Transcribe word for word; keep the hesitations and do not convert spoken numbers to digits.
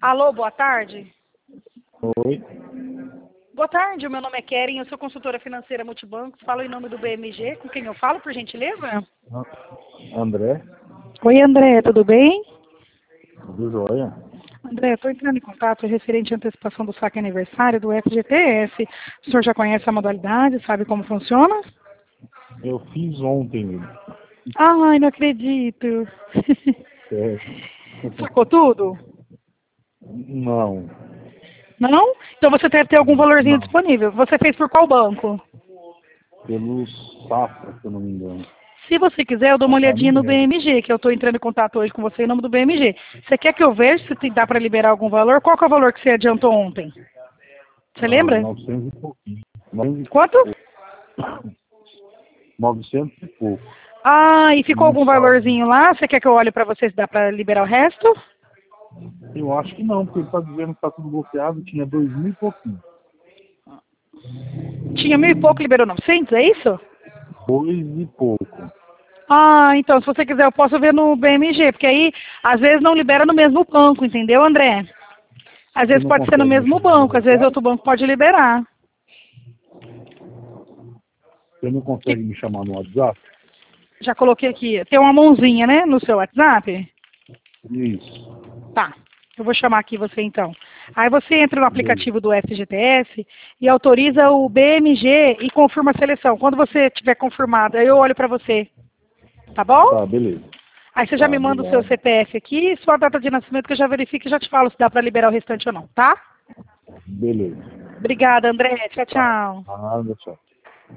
Alô, boa tarde. Oi. Boa tarde, o meu nome é Keren, eu sou consultora financeira Multibancos, falo em nome do B M G, com quem eu falo, por gentileza? André, Oi, André, tudo bem? do Joia. André, estou entrando em contato referente à antecipação do saque aniversário do F G T S. O senhor já conhece a modalidade, sabe como funciona? Eu fiz ontem. Ai, não acredito. É, Sacou tudo? não, Não? Então você deve ter algum valorzinho não. disponível. Você fez por qual banco? Pelo Safra, se eu não me engano. Se você quiser, eu dou uma Agora olhadinha não no lembro. B M G, que eu estou entrando em contato hoje com você em nome do B M G. Você quer que eu veja se te- dá para liberar algum valor? Qual que é o valor que você adiantou ontem? Você Ah, lembra? novecentos e pouquinho. novecentos Quanto? e pouco. novecentos e pouco. Ah, e ficou Não algum sabe. valorzinho lá? Você quer que eu olhe para você se dá para liberar o resto? Eu acho que não, porque ele está dizendo que está tudo bloqueado, tinha dois mil e pouquinho. Tinha mil e pouco, liberou novecentos, é isso? Dois e pouco. Ah, então, se você quiser, eu posso ver no B M G, porque aí, às vezes, não libera no mesmo banco, entendeu, André? Às Você vezes não pode ser no consegue me mesmo chamar no banco, às vezes WhatsApp? outro banco pode liberar. Você não Que- consegue me chamar no WhatsApp? Já coloquei aqui, tem uma mãozinha, né, no seu WhatsApp? Isso. Tá, eu vou chamar aqui você então. Aí você entra no Beleza. aplicativo do F G T S e autoriza o B M G e confirma a seleção. Quando você tiver confirmado, aí eu olho para você, tá bom? Tá, beleza. Aí você já Tá, me manda o seu obrigado. C P F aqui e sua data de nascimento que eu já verifico e já te falo se dá para liberar o restante ou não, tá? Beleza. Obrigada, André. Tchau, Tá. tchau. Nada, tchau.